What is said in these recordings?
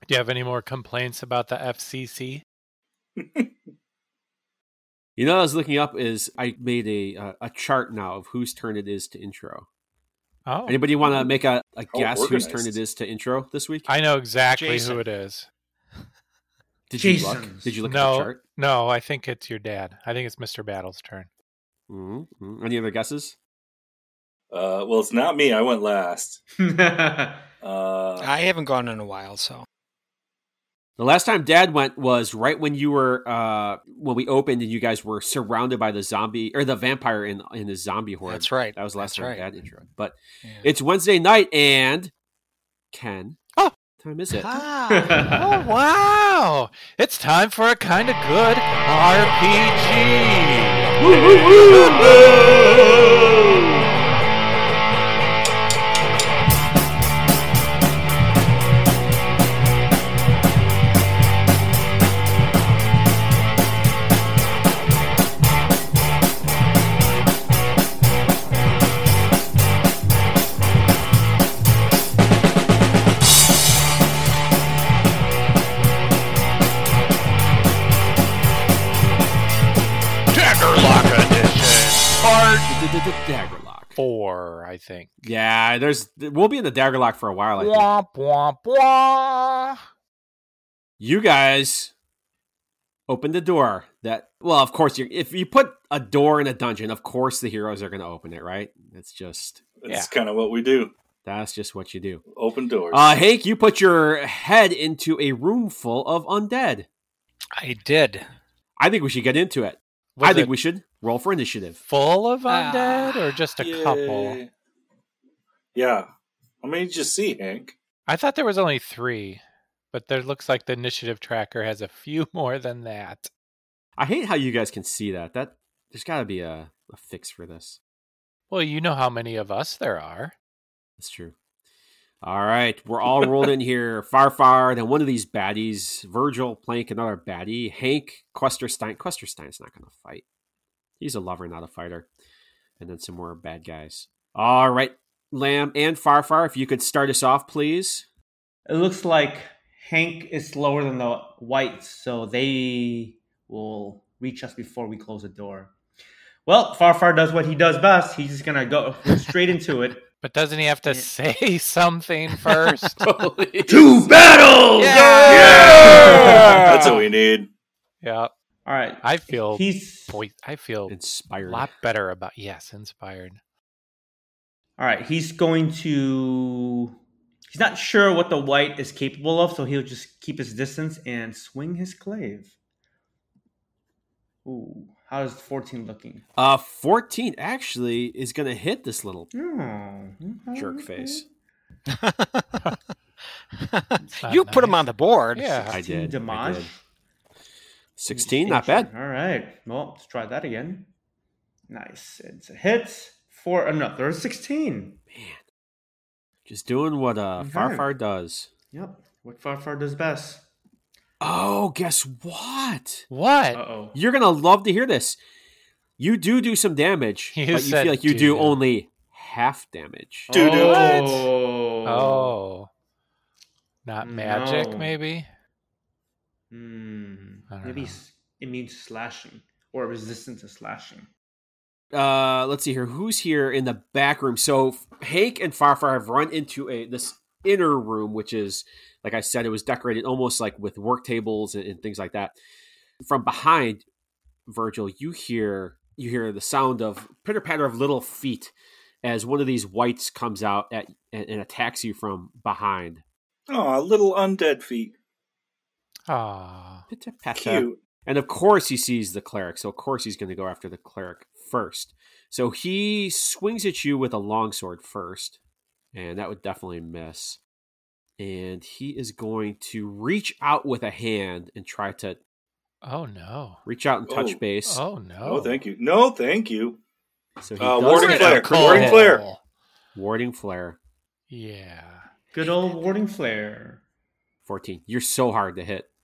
Do you have any more complaints about the FCC? You know what I was looking up is I made a chart now of whose turn it is to intro. Oh. Anybody want to make a guess whose organized. turn it is to intro this week? I know exactly Jason. who it is. Did you Jason's. look? Did you look at the chart? No, I think it's your dad. I think it's Mr. Battle's turn. Mm-hmm. Any other guesses? Well, it's not me. I went last. Oh, I I haven't gone in a while, so. The last time Dad went was right when you were when we opened and you guys were surrounded by the zombie or the vampire in the zombie horde. That's right. That was the last That's time right. Dad introed. But Yeah. it's Wednesday night and Ken. Oh. What time is it? Oh, wow. It's time for a kind of good RPG. Daggerlock Edition. Part Daggerlock. 4, I think. Yeah, we'll be in the Daggerlock for a while, I think. Womp, womp, womp. You guys open the door. Well, of course, if you put a door in a dungeon, of course the heroes are going to open it, right? That's kind of what we do. That's just what you do. Open doors. Hank, you put your head into a room full of undead. I did. I think we should get into it. Was I think it we should roll for initiative. full of undead or just a couple? Yay. Yeah. How many did you see, Hank? I thought there was only 3, but there looks like the initiative tracker has a few more than that. I hate how you guys can see that. There's got to be a fix for this. Well, you know how many of us there are. That's true. All right, we're all rolled in here. Farfar, then one of these baddies. Virgil playing another baddie. Hank, Questerstein. Questerstein's not going to fight. He's a lover, not a fighter. And then some more bad guys. All right, Lamb and Farfar, if you could start us off, please. It looks like Hank is slower than the whites, so they will reach us before we close the door. Well, Farfar does what he does best. He's just going to go straight into it. But doesn't he have to say something first? To battle! Yeah! That's what we need. Yeah. All right. I feel Inspired. a lot better about inspired. All right. He's not sure what the white is capable of, so he'll just keep his distance and swing his clave. Ooh, how is 14 looking? 14 actually is going to hit this little Oh, jerk face. You put him on the board. Yeah. I did. Damage. 16, not bad. All right. Well, let's try that again. Nice. It's a hit for another 16. Just doing what Farfar does. Yep. What Farfar does best. Oh, guess what? What? Uh-oh. You're going to love to hear this. You do some damage, You but you said feel like you do do. only half damage. Doo-doo. Oh. Not magic, No. maybe? I don't Maybe know. it means slashing or resistance to slashing. Let's see here. Who's here in the back room? So Hank and Farfar have run into this inner room, which is, like I said, it was decorated almost like with work tables and things like that. From behind, Virgil, you hear the sound of pitter patter of little feet as one of these whites comes out and attacks you from behind. Oh, little undead feet. Ah. Pitter patter. Cute. And of course he sees the cleric, so of course he's going to go after the cleric first. So he swings at you with a longsword first, and that would definitely miss. And he is going to reach out with a hand and try to Oh, no. reach out and touch Oh. base. Oh, no. Oh, thank you. No, thank you. So he Warding get flare. a critical Warding hit. flare. Warding flare. Yeah. Good old warding flare. 14. You're so hard to hit.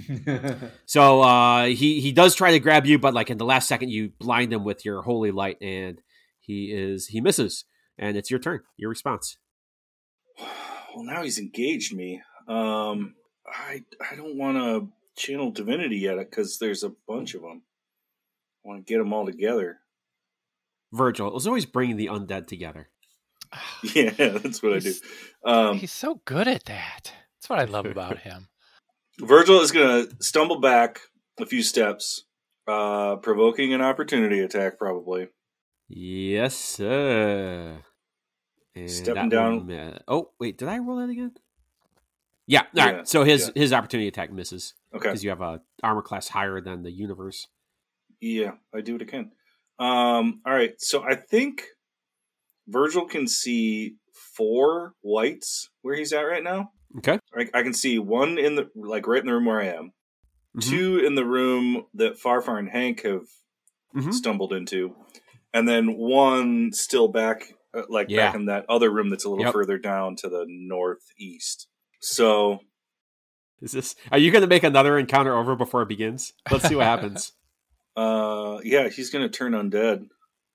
So he does try to grab you, but like in the last second you blind him with your holy light, and he misses. And it's your turn. Your response. Well, now he's engaged me. I I don't want to channel divinity yet because there's a bunch of them. I want to get them all together. Virgil was always bringing the undead together. Yeah, that's what I do. He's so good at that. That's what I love about him. Virgil is going to stumble back a few steps, provoking an opportunity attack, probably. Yes, sir. And Stepping down. Oh, wait, did I roll that again? Yeah, all right. So his opportunity attack misses. Okay. Because you have a armor class higher than the universe. Yeah, I do it again. All right, so I think Virgil can see 4 whites where he's at right now. Okay. I can see 1 in the right in the room where I am. Mm-hmm. 2 in the room that Farfar and Hank have stumbled into, and then 1 still back, back in that other room that's a little further down to the northeast. So, are you going to make another encounter over before it begins? Let's see what happens. Yeah, he's going to turn undead.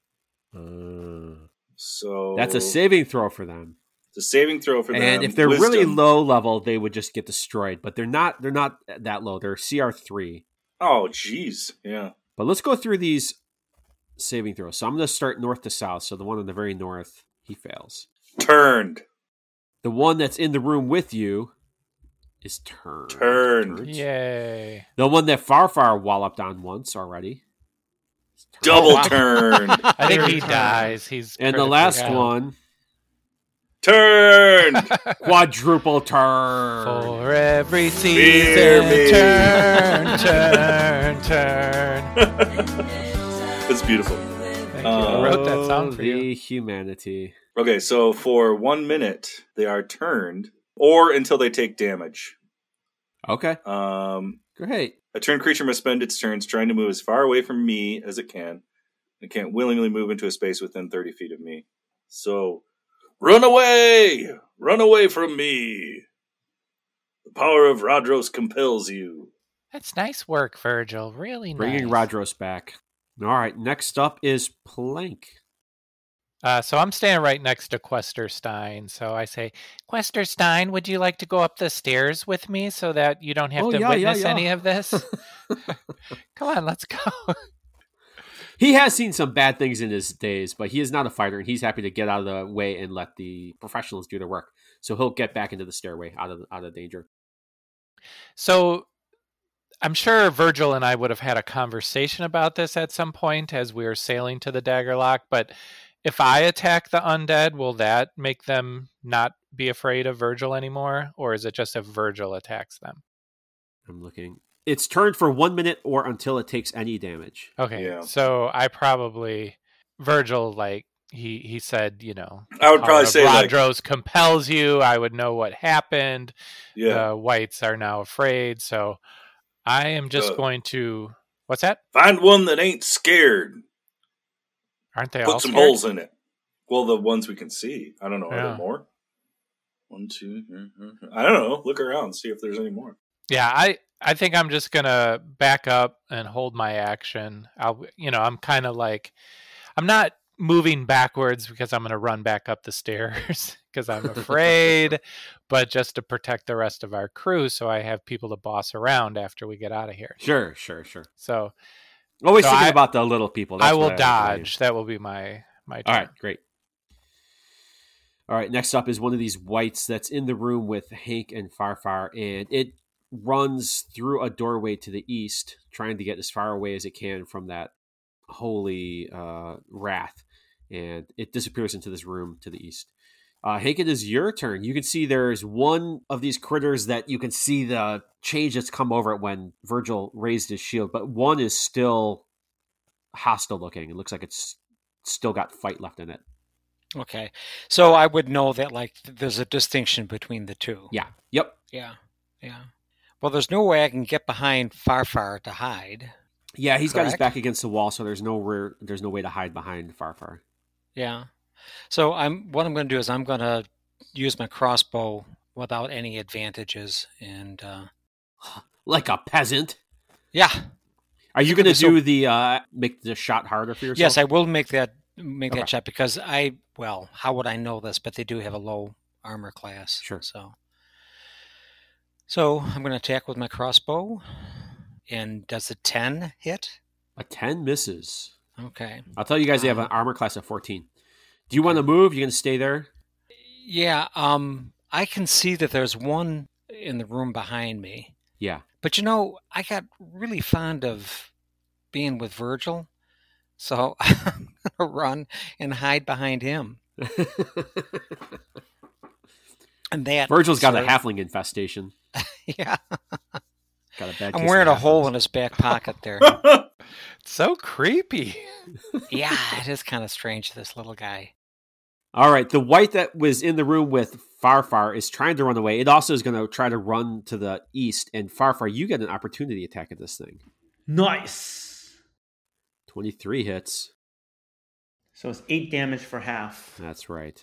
So that's a saving throw for them. It's a saving throw for them. And if they're really low level, they would just get destroyed. But they're not. They're not that low. They're CR3. Oh, jeez. Yeah. But let's go through these saving throws. So I'm going to start north to south. So the one in the very north, he fails. Turned. The one that's in the room with you is turned. Yay. The one that Farfar walloped on once already. Double turned. I think he dies. And the last one. Turned. Quadruple turn. For every season, turn. That's beautiful. Thank you. I wrote that song for you. Humanity. Okay, so for 1 minute, they are turned, or until they take damage. Okay. Great. A turned creature must spend its turns trying to move as far away from me as it can. It can't willingly move into a space within 30 feet of me. So, run away! Run away from me! The power of Radros compels you. That's nice work, Virgil. Really nice. Bringing Radros back. All right, next up is Plank. So I'm standing right next to Questerstein. So I say, Questerstein, would you like to go up the stairs with me so that you don't have to witness any of this? Come on, let's go. He has seen some bad things in his days, but he is not a fighter, and he's happy to get out of the way and let the professionals do their work. So he'll get back into the stairway out of danger. So I'm sure Virgil and I would have had a conversation about this at some point as we were sailing to the Daggerlock, but if I attack the undead, will that make them not be afraid of Virgil anymore? Or is it just if Virgil attacks them? I'm looking. It's turned for 1 minute or until it takes any damage. Okay, yeah. So I probably... Virgil, he said, I would probably say Radros compels you. I would know what happened. Yeah. The whites are now afraid. So I am just going to... What's that? Find one that ain't scared. Aren't they all Put some scared? holes in it. Well, the ones we can see. I don't know. Are there more? 1, 2. I don't know. Look around. See if there's any more. Yeah, I think I'm just going to back up and hold my action. I'm kind of I'm not moving backwards because I'm going to run back up the stairs because I'm afraid, but just to protect the rest of our crew so I have people to boss around after we get out of here. Sure. So... Always thinking about the little people. I will dodge. That will be my turn. All right, great. All right, next up is one of these whites that's in the room with Hank and Farfar, and it runs through a doorway to the east, trying to get as far away as it can from that holy wrath, and it disappears into this room to the east. Hank, it is your turn. You can see there's one of these critters that you can see the change that's come over it when Virgil raised his shield, but one is still hostile looking. It looks like it's still got fight left in it. Okay. So I would know that there's a distinction between the two. Yeah. Yep. Yeah. Well, there's no way I can get behind Farfar to hide. Yeah, he's got his back against the wall, so there's no way to hide behind Farfar. Yeah. So what I'm going to do is I'm going to use my crossbow without any advantages and like a peasant. Yeah. Are you going to do the make the shot harder for yourself? Yes, I will make that shot because how would I know this? But they do have a low armor class. Sure. So I'm going to attack with my crossbow. And does a 10 hit? A 10 misses. Okay. I'll tell you guys they have an armor class of 14. Do you want to move? You going to stay there? Yeah, I can see that there's one in the room behind me. Yeah. But I got really fond of being with Virgil, so I'm going to run and hide behind him. And Virgil's got a halfling infestation. Yeah. Got a bad I'm wearing a hole in his back pocket there. So creepy. Yeah, it is kind of strange, this little guy. All right, the white that was in the room with Farfar is trying to run away. It also is going to try to run to the east, and Farfar, you get an opportunity attack at this thing. Nice. 23 hits. So it's 8 damage for half. That's right.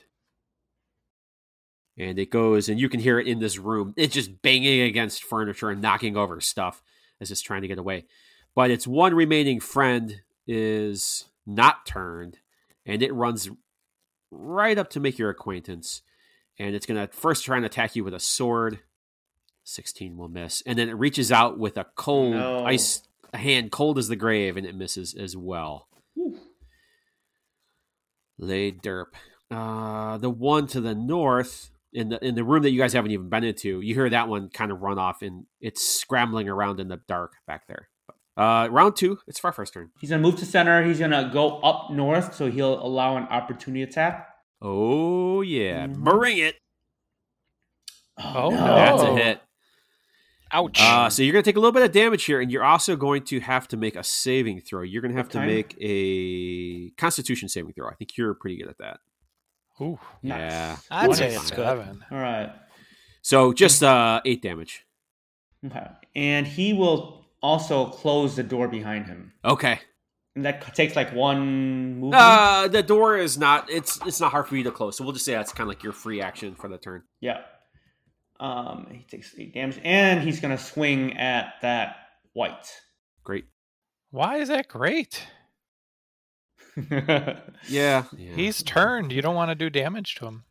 And it goes, and you can hear it in this room. It's just banging against furniture and knocking over stuff as it's trying to get away. But its one remaining friend is not turned, and it runs right up to make your acquaintance. And it's going to first try and attack you with a sword. 16 will miss. And then it reaches out with a cold ice hand, cold as the grave, and it misses as well. Whew. Lay derp. The one to the north, in the room that you guys haven't even been into, you hear that one kind of run off, and it's scrambling around in the dark back there. Round 2, it's Farfar's turn. He's going to move to center. He's going to go up north, so he'll allow an opportunity attack. Oh, yeah. Bring it. Oh, no. That's a hit. Ouch. So you're going to take a little bit of damage here, and you're also going to have to make a saving throw. You're going to have to make a Constitution saving throw. I think you're pretty good at that. Ooh. Nice. Yeah. I'd say it's good. 27. All right. So just 8 damage. Okay. And he will also close the door behind him. Okay. And that takes like one movement. The door is not. It's not hard for you to close. So we'll just say that's kind of like your free action for the turn. Yeah. He takes 8 damage, and he's going to swing at that white. Great. Why is that great? Yeah. He's turned. You don't want to do damage to him.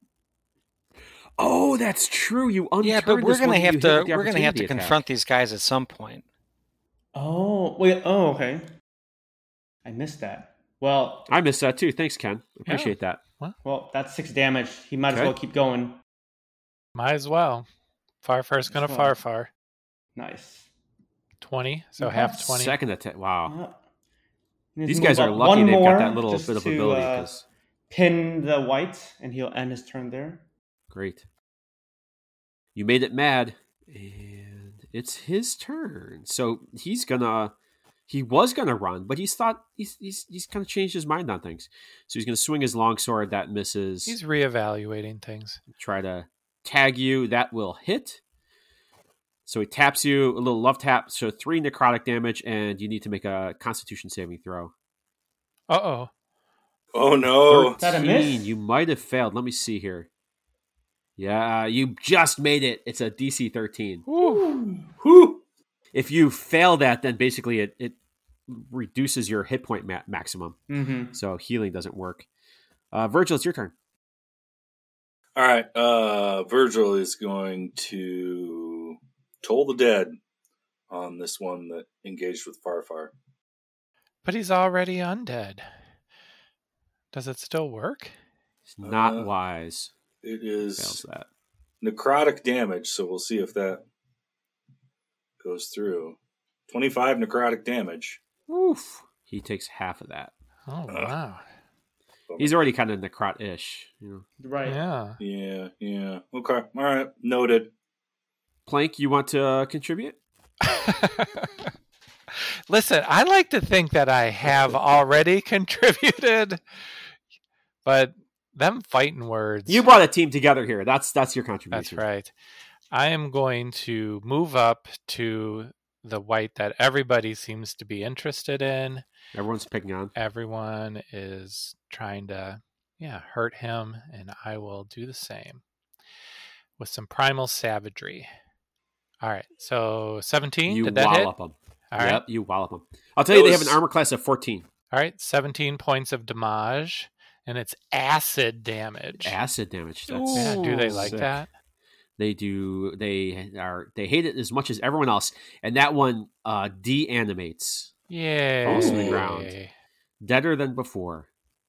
Oh, that's true. You unturned. Yeah, but we're this one going to that have you to hit with the we're going to have to opportunity attack. confront these guys at some point. Oh, wait. Oh, okay. I missed that. Well, I missed that too. Thanks, Ken. Appreciate that. well, that's 6 damage. He might as well keep going. Might as well. Farfar's going to Farfar. Nice. 20, so half 20. Second attack. Wow. He These needs to guys move are up lucky one they've got more that little just bit of to, ability. 'Cause pin the white, and he'll end his turn there. great. You made it mad, and it's his turn. So he was gonna run, but he's kind of changed his mind on things. So he's gonna swing his longsword. That misses. He's reevaluating things. Try to tag you. That will hit. So he taps you, a little love tap. So 3 necrotic damage, and you need to make a Constitution saving throw. Uh-oh. Oh no! Is that a miss? You might have failed. Let me see here. Yeah, you just made it. It's a DC 13. Whew. If you fail that, then basically it reduces your hit point maximum. Mm-hmm. So healing doesn't work. Virgil, it's your turn. All right. Virgil is going to toll the dead on this one that engaged with Farfar. But he's already undead. Does it still work? It's not wise. It is Fails that. necrotic damage, so we'll see if that goes through. 25 necrotic damage. Oof. He takes half of that. Oh, wow. He's already kind of necrot-ish. Right. Yeah. Yeah. Okay. All right. Noted. Plank, you want to contribute? Listen, I like to think that I have already contributed, but them fighting words. You brought a team together here. That's your contribution. That's right. I am going to move up to the white that everybody seems to be interested in. Everyone's picking on. Everyone is trying to, hurt him, and I will do the same with some primal savagery. All right, so 17. You Did that hit? wallop them. All right. You wallop them. I'll tell you, they have an armor class of 14. All right, 17 points of damage, and it's acid damage. Acid damage. That's Yeah, do they like sick. that? They hate it as much as everyone else, and that one de-animates. Falls to the ground. Deader than before.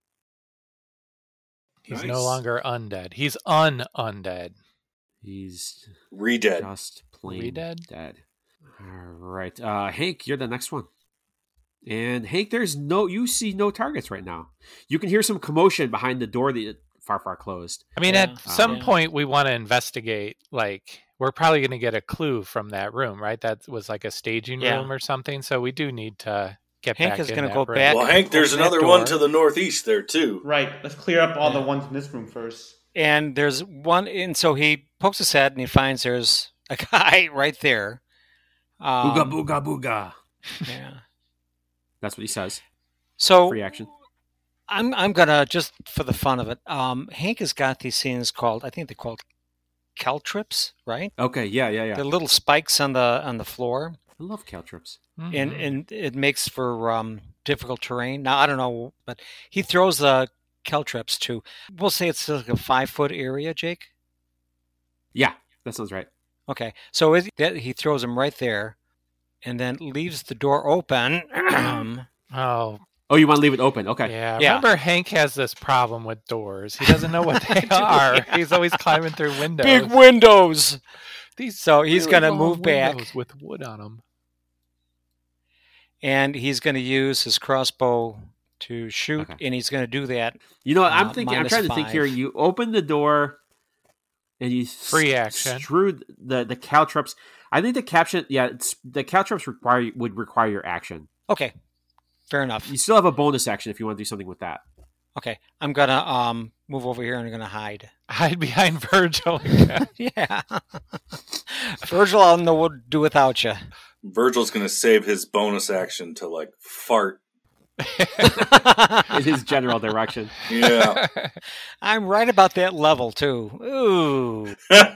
He's no longer undead. He's undead. He's Re-dead. Just plain dead. All right. Hank, you're the next one. And Hank, you see no targets right now. You can hear some commotion behind the door that Farfar closed. I mean, at some point we want to investigate, like, we're probably going to get a clue from that room, right? That was like a staging room or something. So we do need to get Hank back is in going to that go room. back. Well, Hank, there's another one to the northeast there, too. Right. Let's clear up all the ones in this room first. And there's one, and so he pokes his head and he finds there's a guy right there. Booga, booga, booga. Yeah. That's what he says. So free action. I'm gonna, just for the fun of it, Hank has got these things called, I think they're called caltrips, right? Okay, yeah. The little spikes on the floor. I love caltrips. Mm-hmm. And it makes for difficult terrain. Now I don't know, but he throws the caltrips to, we'll say it's like a 5-foot area, Jake. Yeah, that sounds right. Okay, so he throws them right there, and then leaves the door open. Oh, you want to leave it open? Okay. Yeah. Remember, Hank has this problem with doors. He doesn't know what they are. He's always climbing through windows. Big windows. So he's going to move back with wood on them, and he's going to use his crossbow to shoot, and he's going to do that. You know what I'm thinking? I'm trying to think here. You open the door, and you free action through the caltrips. I think the caltrips would require your action. Okay, fair enough. You still have a bonus action if you want to do something with that. Okay, I'm gonna move over here and I'm gonna hide. Hide behind Virgil. Yeah, Virgil, I'll know what to do without you. Virgil's gonna save his bonus action to like fart in his general direction. Yeah, I'm right about that level too. Ooh.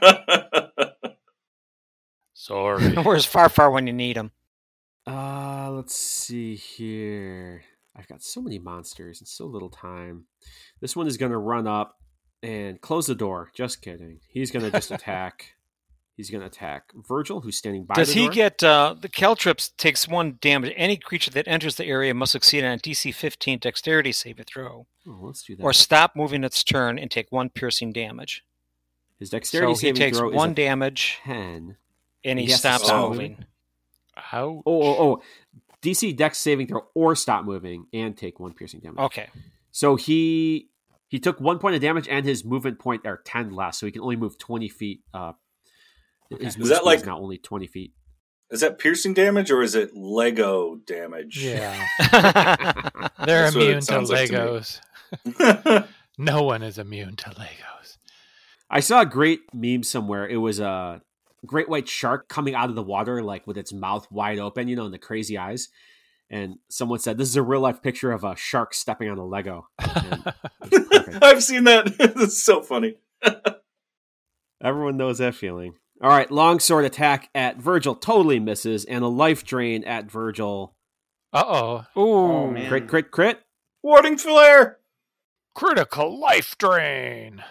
Sorry. Where's Farfar when you need him? Let's see here. I've got so many monsters and so little time. This one is going to run up and close the door. Just kidding. He's going to just attack. He's going to attack Virgil, who's standing by the door. Does he get... the caltrips takes 1 damage. Any creature that enters the area must succeed on a DC 15 dexterity saving throw. Oh, let's do that. Or stop moving its turn and take 1 piercing damage. His dexterity saving throw is... So he takes 1 damage. 10. And he stops moving. How? Oh. DC Dex saving throw or stop moving and take 1 piercing damage. Okay. So he took 1 point of damage and his movement point are 10 less, so he can only move 20 feet. His is that like now only 20 feet? Is that piercing damage or is it Lego damage? Yeah. They're immune to Legos. No one is immune to Legos. I saw a great meme somewhere. It was a great white shark coming out of the water, like with its mouth wide open, and the crazy eyes. And someone said, this is a real life picture of a shark stepping on a Lego. I've seen that. It's so funny. Everyone knows that feeling. All right. Longsword attack at Virgil totally misses, and a life drain at Virgil. Uh-oh. Ooh. Man. Crit. Warding flare. Critical life drain.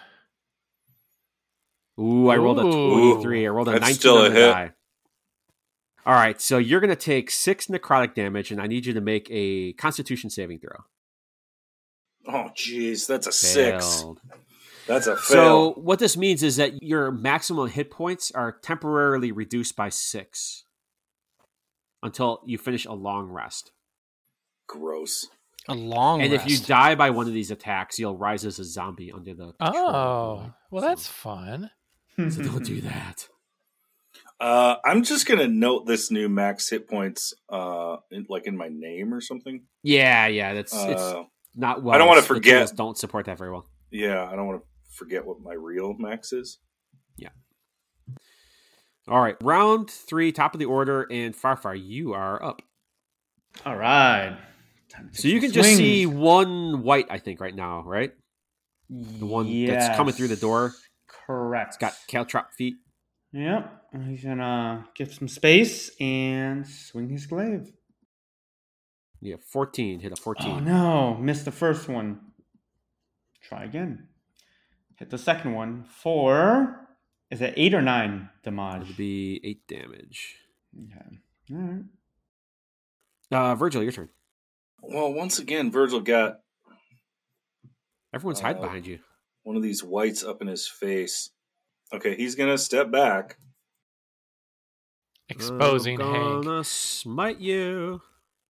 Ooh, I rolled a 23. I rolled a 19 still on a the hit. die. All right, so you're going to take 6 necrotic damage, and I need you to make a Constitution saving throw. Oh, jeez, that's a Failed. 6. That's a fail. So what this means is that your maximum hit points are temporarily reduced by 6 until you finish a long rest. Gross. A long and rest. if you die by one of these attacks, you'll rise as a zombie under the control. Well, that's fun. So don't do that. I'm just gonna note this new max hit points, in my name or something. Yeah, it's not well. I don't want to forget. Don't support that very well. Yeah, I don't want to forget what my real max is. Yeah. All right, round 3, top of the order, and Farfar, you are up. All right. So you can just see 1 white, I think, right now, right? The one that's coming through the door. Correct. It's got caltrop feet. Yep. He's gonna give some space and swing his glaive. Yeah, 14. Hit a 14. Oh no, missed the first one. Try again. Hit the second one for Is it 8 or 9 damage? It'd be 8 damage. Okay. All right. Virgil, your turn. Well, once again, Virgil got Everyone's hiding behind you. one of these whites up in his face. Okay, he's gonna step back. Exposing I'm Hank. gonna smite you.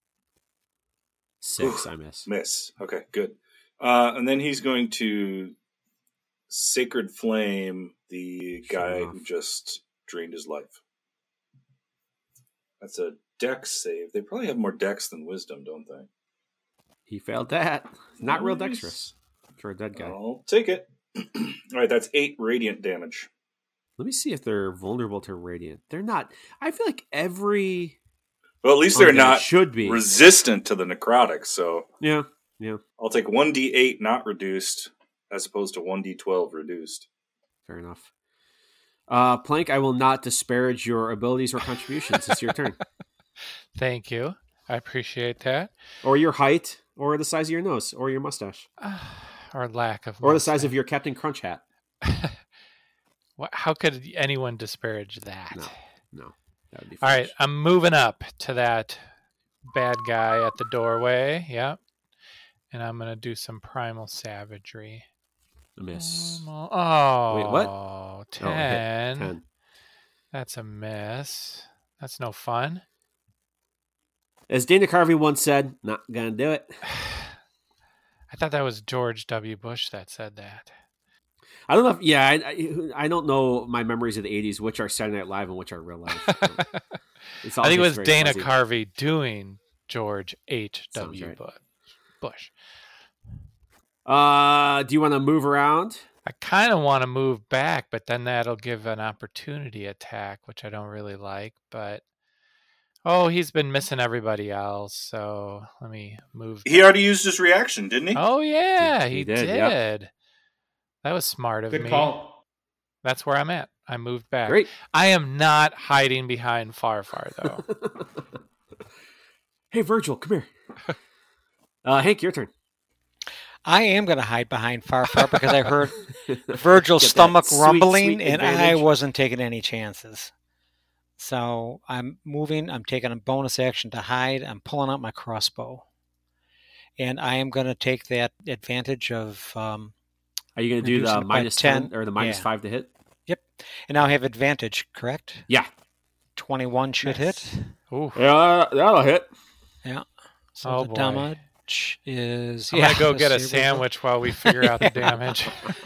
6, I miss. Miss. Okay, good. And then he's going to Sacred Flame the guy who just drained his life. That's a dex save. They probably have more dex than wisdom, don't they? He failed that. Not real Nice. dexterous for a dead guy. I'll take it. All right, that's 8 radiant damage. Let me see if they're vulnerable to radiant. They're not. I feel like every Well, at least they're undead not should be resistant to the necrotic, so Yeah. I'll take 1d8 not reduced as opposed to 1d12 reduced. Fair enough. Plank, I will not disparage your abilities or contributions. It's your turn. Thank you. I appreciate that. Or your height, or the size of your nose, or your mustache, Or lack of. or the size of your Captain Crunch hat. How could anyone disparage that? No. That would be All right, foolish. I'm moving up to that bad guy at the doorway. Yep. And I'm going to do some primal savagery. A miss. Oh, Wait, what? 10. Oh, hit. 10. That's a miss. That's no fun. As Dana Carvey once said, not gonna do it. I thought that was George W. Bush that said that. I don't know if, I don't know my memories of the 80s, which are Saturday Night Live and which are real life. It's all I think it just was very Dana fuzzy. Carvey doing George H.W. Sounds right. Bush. Do you want to move around? I kind of want to move back, but then that'll give an opportunity attack, which I don't really like. But he's been missing everybody else, so let me move. He already used his reaction, didn't he? Oh yeah, He he did, did. yep. That was smart of Good me. call. That's where I'm at. I moved back. Great. I am not hiding behind Farfar though. Hey, Virgil, come here. Hank, your turn. I am going to hide behind Farfar because I heard Virgil's Get that stomach sweet, rumbling, sweet and I advantage. wasn't taking any chances. So I'm moving. I'm taking a bonus action to hide. I'm pulling out my crossbow, and I am going to take that advantage of. Are you going to do Reducing the it by minus 10? 10 or the minus Yeah. 5 to hit? Yep, and now I have advantage. Correct. Yeah. 21 should Nice. hit. Ooh. Yeah, that'll hit. Yeah. So Oh, the boy. damage is. I'm gonna go get a let's see, we'll go- sandwich while we figure out the damage.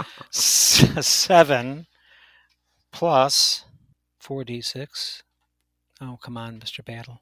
7 plus 4d6. Oh, come on, Mr. Battle.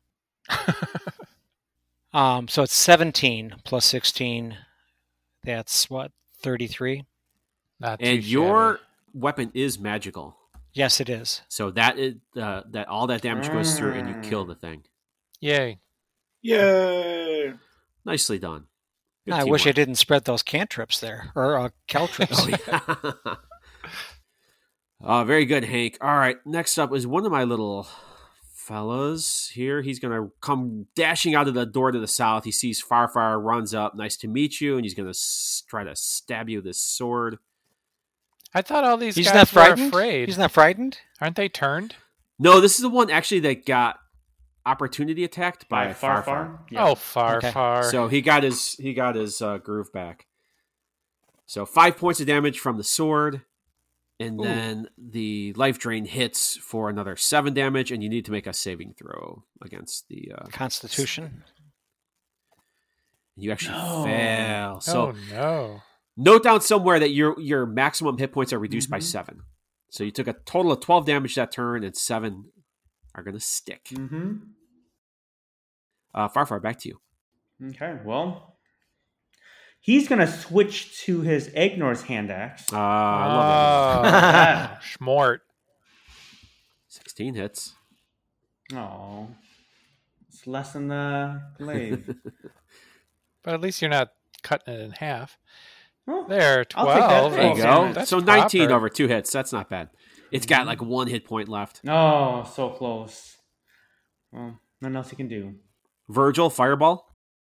So it's 17 plus 16. That's what, 33? Not too And your weapon is magical. Yes, it is. So that is that all that damage goes through and you kill the thing. Yay. Yay! Nicely done. Good I wish I teamwork. didn't spread those cantrips there, or caltrips. Oh, yeah. Very good, Hank. All right, next up is one of my little fellas here. He's going to come dashing out of the door to the south. He sees Farfar, runs up. Nice to meet you. And he's going to try to stab you with his sword. I thought all these He's guys not were frightened. afraid. He's not frightened. Aren't they turned? No, this is the one actually that got opportunity attacked by Farfar. Yeah. Oh, far, Okay. far. So he got his groove back. So 5 points of damage from the sword, and then the life drain hits for another 7 damage, and you need to make a saving throw against the. Constitution. You actually No. fail. So oh no. note down somewhere that your maximum hit points are reduced by 7. So you took a total of 12 damage that turn, and 7 are going to stick. Mm-hmm. Farfar, back to you. Okay, well, he's going to switch to his Agnor's hand axe. I love that. Schmort. that. 16 hits. Oh, it's less than the glaive. But at least you're not cutting it in half. Oh, There, I'll take that. 12. There you Oh, go. damn it. That's So 19 proper. over 2 hits. That's not bad. It's got like 1 hit point left. Oh, so close. Well, nothing else you can do. Virgil, fireball.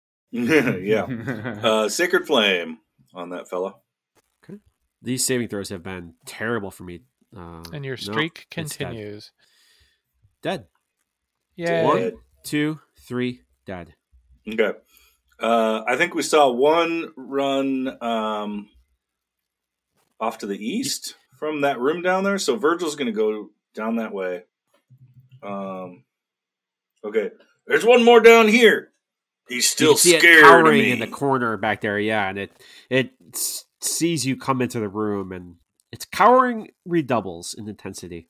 Yeah. Sacred Flame on that fella. These saving throws have been terrible for me And your no, streak it's dead. continues. Dead. Yeah. 1, 2, 3, dead. Okay. I think we saw one run off to the east from that room down there. So Virgil's going to go down that way. Okay. There's one more down here. He's still scared it cowering of me. in the corner back there, yeah, and it sees you come into the room, and its cowering redoubles in intensity.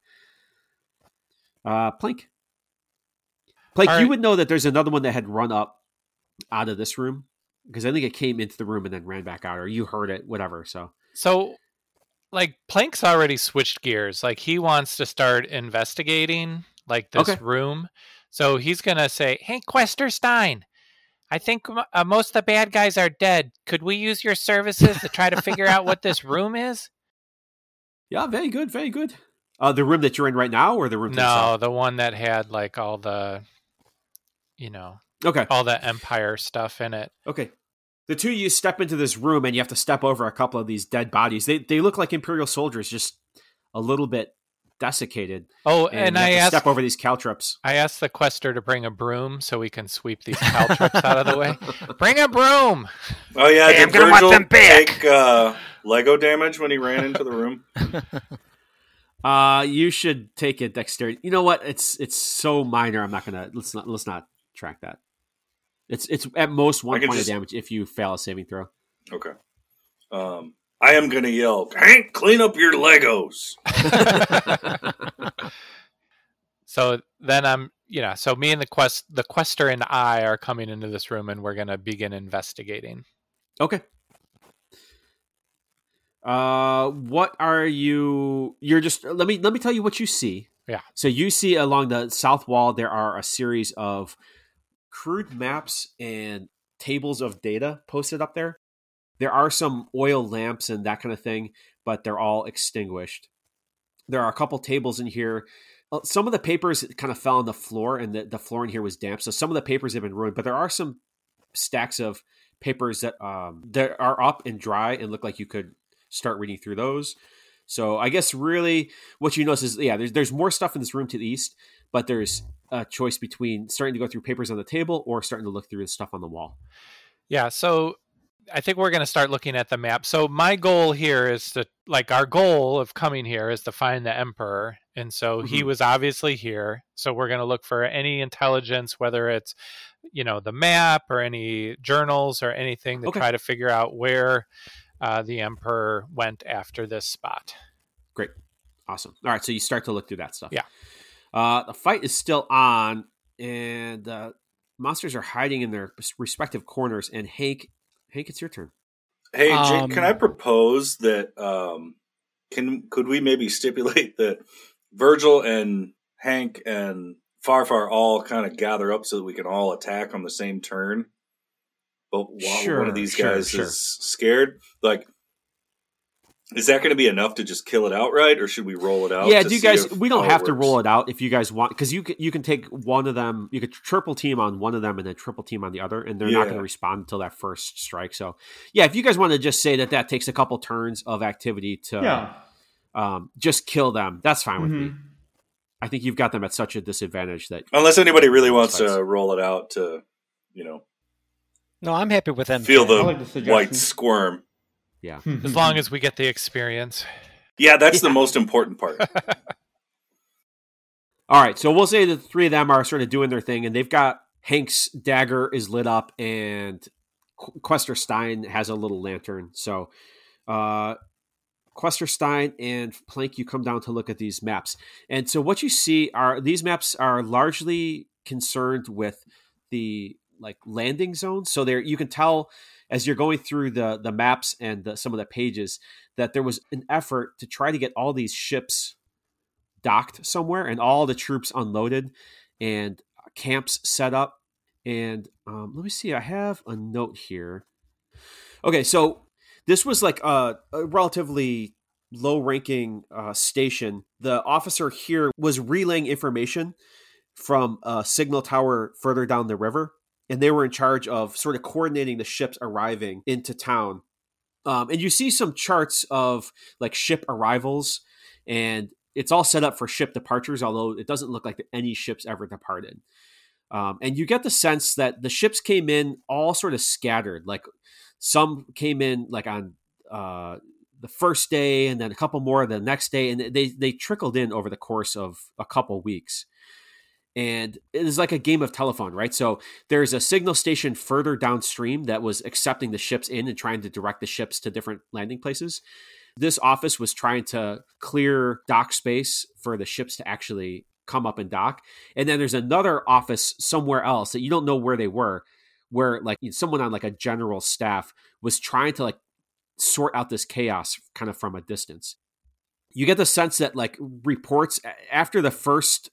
Plink, All you right. would know that there's another one that had run up out of this room, because I think it came into the room and then ran back out, or you heard it, whatever. So, like, Plank's already switched gears. Like, he wants to start investigating, like, this room. So he's going to say, hey, Quester Stein, I think most of the bad guys are dead. Could we use your services to try to figure out what this room is? Yeah, very good, very good. The room that you're in right now, or the room to the No, south? the one that had, like, all the, Okay. all the Empire stuff in it. Okay. The two of you step into this room, and you have to step over a couple of these dead bodies. They look like Imperial soldiers, just a little bit desiccated. Oh, and I you have to asked, step over these caltrops. I asked the Quester to bring a broom so we can sweep these caltrops out of the way. Bring a broom! Oh, yeah. Hey, I'm Did gonna want Virgil them back. take Lego damage when he ran into the room? You should take a dexterity. You know what? It's so minor. I'm not gonna. Let's not track that. It's at most 1 point of damage if you fail a saving throw. Okay. I am going to yell, Hank, clean up your Legos. So then so me and the Quester and I are coming into this room, and we're going to begin investigating. Okay. What are you? You're just let me tell you what you see. Yeah. So you see along the south wall there are a series of crude maps and tables of data posted up there. There are some oil lamps and that kind of thing, but they're all extinguished. There are a couple tables in here. Some of the papers kind of fell on the floor, and the floor in here was damp, so some of the papers have been ruined. But there are some stacks of papers that are up and dry and look like you could start reading through those. So I guess really what you notice is, there's more stuff in this room to the east, but there's a choice between starting to go through papers on the table or starting to look through the stuff on the wall. Yeah, so I think we're going to start looking at the map. So my goal here is to, our goal of coming here is to find the Emperor. And so he was obviously here. So we're going to look for any intelligence, whether it's, the map or any journals or anything to try to figure out where the Emperor went after this spot. Great. Awesome. All right. So you start to look through that stuff. Yeah. The fight is still on, and monsters are hiding in their respective corners. And Hank, it's your turn. Hey, Jake, can I propose that could we maybe stipulate that Virgil and Hank and Farfar all kind of gather up so that we can all attack on the same turn? But while one of these guys is scared, is that going to be enough to just kill it outright, or should we roll it out? Yeah, do you guys? We don't have to roll it out if you guys want, because you can take one of them. You could triple team on one of them and then triple team on the other, and they're not going to respond until that first strike. So, yeah, if you guys want to just say that takes a couple turns of activity to just kill them, that's fine with me. I think you've got them at such a disadvantage that unless anybody really wants to roll it out to, No, I'm happy with them. Feel the white squirm. Yeah. As long as we get the experience. Yeah, that's the most important part. All right, so we'll say that the three of them are sort of doing their thing, and they've got Hank's dagger is lit up, and Quester Stein has a little lantern. So Quester Stein and Plank, you come down to look at these maps. And so what you see are these maps are largely concerned with the landing zones. So there you can tell as you're going through the maps and some of the pages that there was an effort to try to get all these ships docked somewhere and all the troops unloaded and camps set up. And let me see, I have a note here. Okay, so this was a relatively low-ranking station. The officer here was relaying information from a signal tower further down the river, and they were in charge of sort of coordinating the ships arriving into town. And you see some charts of ship arrivals, and it's all set up for ship departures, although it doesn't look like any ships ever departed. And you get the sense that the ships came in all sort of scattered. Like some came in like on the first day, and then a couple more the next day, and they trickled in over the course of a couple weeks. And it is like a game of telephone, right? So there's a signal station further downstream that was accepting the ships in and trying to direct the ships to different landing places. This office was trying to clear dock space for the ships to actually come up and dock. And then there's another office somewhere else that you don't know where they were, where like someone on like a general staff was trying to like sort out this chaos kind of from a distance. You get the sense that like reports after the first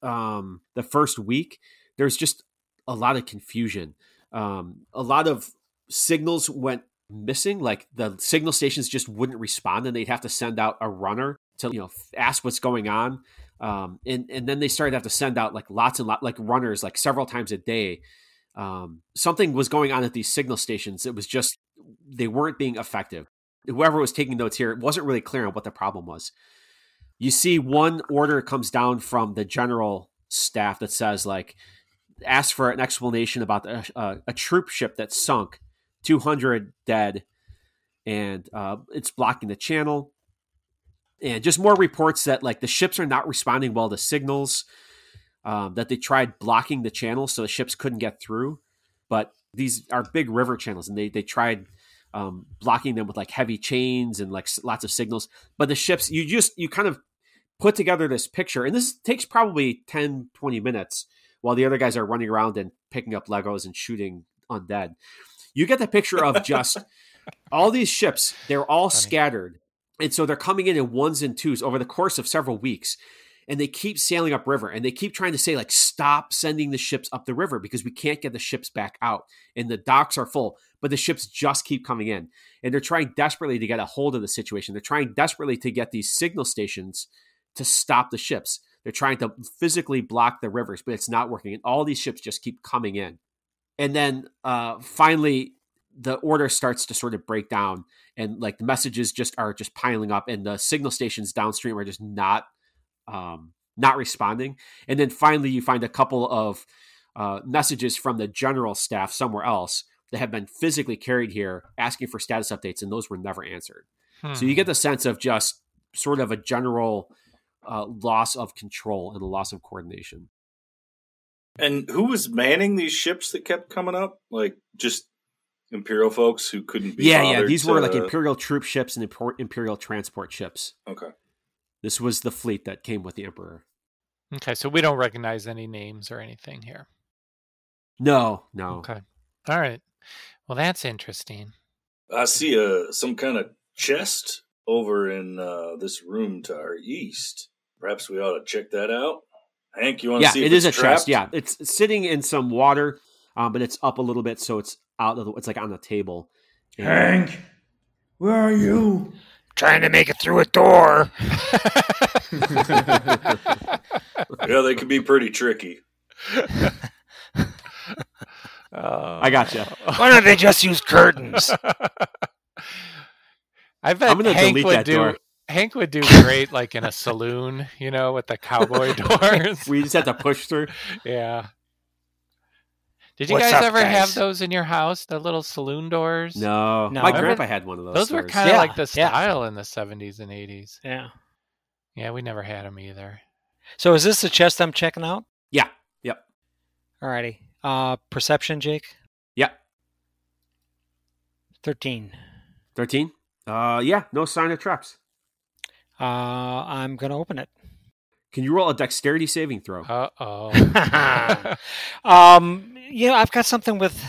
week, there's just a lot of confusion. A lot of signals went missing. Like the signal stations just wouldn't respond, and they'd have to send out a runner to ask what's going on. And then they started to have to send out like lots and like runners like several times a day. Something was going on at these signal stations. It was just they weren't being effective. Whoever was taking notes here, it wasn't really clear on what the problem was. You see one order comes down from the general staff that says, like, ask for an explanation about a troop ship that sunk, 200 dead, and it's blocking the channel. And just more reports that, like, the ships are not responding well to signals, that they tried blocking the channel so the ships couldn't get through. But these are big river channels, and they tried blocking them with, like, heavy chains and, like, lots of signals. But the ships, you kind of put together this picture, and this takes probably 10, 20 minutes while the other guys are running around and picking up Legos and shooting undead. You get the picture of just all these ships. They're all scattered. And so they're coming in ones and twos over the course of several weeks. And they keep sailing upriver, and they keep trying to say, like, stop sending the ships up the river because we can't get the ships back out. And the docks are full, but the ships just keep coming in. And they're trying desperately to get a hold of the situation. They're trying desperately to get these signal stations to stop the ships. They're trying to physically block the rivers, but it's not working. And all these ships just keep coming in. And then finally, the order starts to sort of break down, and like the messages are just piling up, and the signal stations downstream are just not responding. And then finally, you find a couple of messages from the general staff somewhere else that have been physically carried here asking for status updates, and those were never answered. So you get the sense of just sort of a general loss of control and a loss of coordination. And who was manning these ships that kept coming up? Like just Imperial folks who couldn't be bothered? Yeah. These were like Imperial troop ships and Imperial transport ships. Okay. This was the fleet that came with the Emperor. Okay, so we don't recognize any names or anything here. No. Okay. All right. Well, that's interesting. I see some kind of chest over in this room to our east. Perhaps we ought to check that out. Hank, you want to see if it is it's a trapped? chest. Yeah, it's sitting in some water, but it's up a little bit, so it's it's like on the table. Hank, where are you? Trying to make it through a door. Yeah, they can be pretty tricky. I gotcha. Why don't they just use curtains? I bet I'm gonna delete that door. Hank would do great, like in a saloon, with the cowboy doors. We just have to push through. Yeah. Did you What's guys up, ever guys? have those in your house? The little saloon doors? No. No. My grandpa had one of those. Those were doors. kind of Yeah, like the yeah. style in the 70s and 80s. Yeah. Yeah, we never had them either. So is this the chest I'm checking out? Yeah. Yep. Alrighty. Perception, Jake? Yep. 13. 13. Yeah. No sign of traps. I'm going to open it. Can you roll a dexterity saving throw? Uh-oh. I've got something with...